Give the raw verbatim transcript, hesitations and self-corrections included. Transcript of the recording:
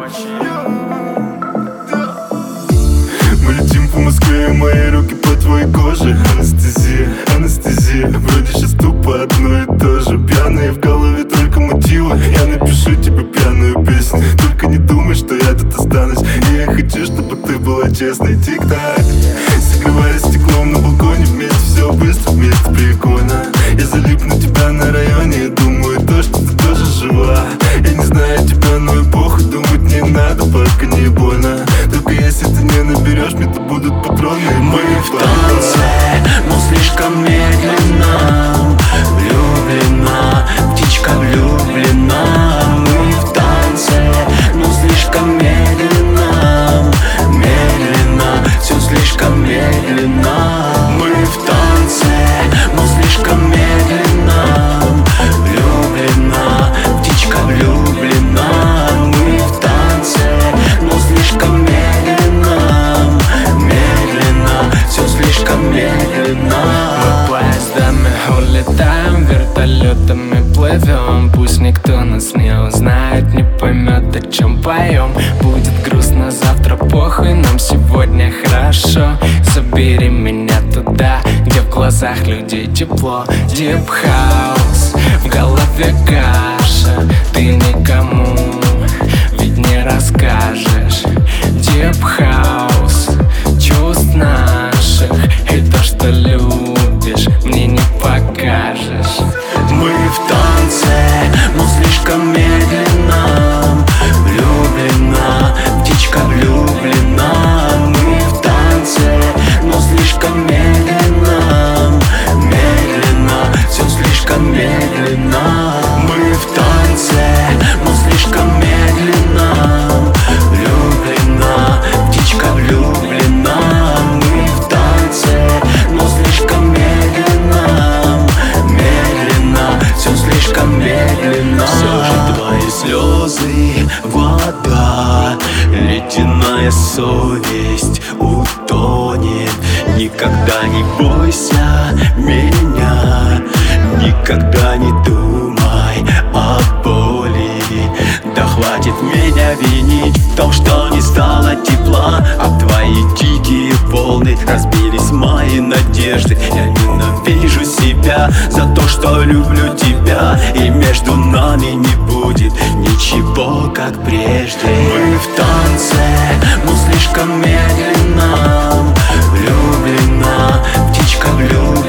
Мы летим по Москве, мои руки по твоей коже. Анестезия, анестезия. Вроде сейчас тупо одно и то же. Пьяные в голове только мотивы. Я напишу тебе пьяную песню. Только не думай, что я тут останусь. И я хочу, чтобы ты была честной. Тик-так, согревая стеклом на балконе. Вместе все быстро, вместе прикольно. Я залипну тебя на районе и думаю то, что ты тоже жива. Я не знаю тебя, но и похуй. Думать не надо, пока не больно. Только если ты не наберешь, мне то будут патроны. Мы в танце, но слишком медленно. Влюблена, птичка влюблена. Мы в танце, но слишком медленно. Медленно, все слишком медленно. Мы в танце, но слишком медленно. Влюблена, птичка влюблена. Мы в танце, но слишком медленно. Медленно, все слишком медленно. Мы поездами улетаем, вертолетами плывем. Пусть никто нас не узнает, не поймет, о чем поем. Будет грустно завтра, похуй, нам сегодня хорошо. Забери меня туда, где в глазах людей тепло. Deep House, в голове каша. Ты никому ведь не расскажешь. Deep House, чувств наших и то, что любишь, мне не покажешь. Мы в танце, но слишком медленно. Влюблена, птичка влюблена. Мы в танце, но слишком медленно. Медленно, все слишком медленно. Мы в танце, но слишком медленно. Влюблена, птичка влюблена. Мы в танце, но слишком медленно. Медленно, все слишком медленно. Все же твои слезы, вода, ледяная совесть утонет. Никогда не бойся меня, никогда не думай о боли. Да хватит меня винить в том, что не стало тепла. А твои дикие волны разбились мои надежды. Я ненавижу себя за то, что люблю тебя. И между нами не будет ничего, как прежде. Мы в танце, но слишком медленно. Влюблена, птичка влюблена.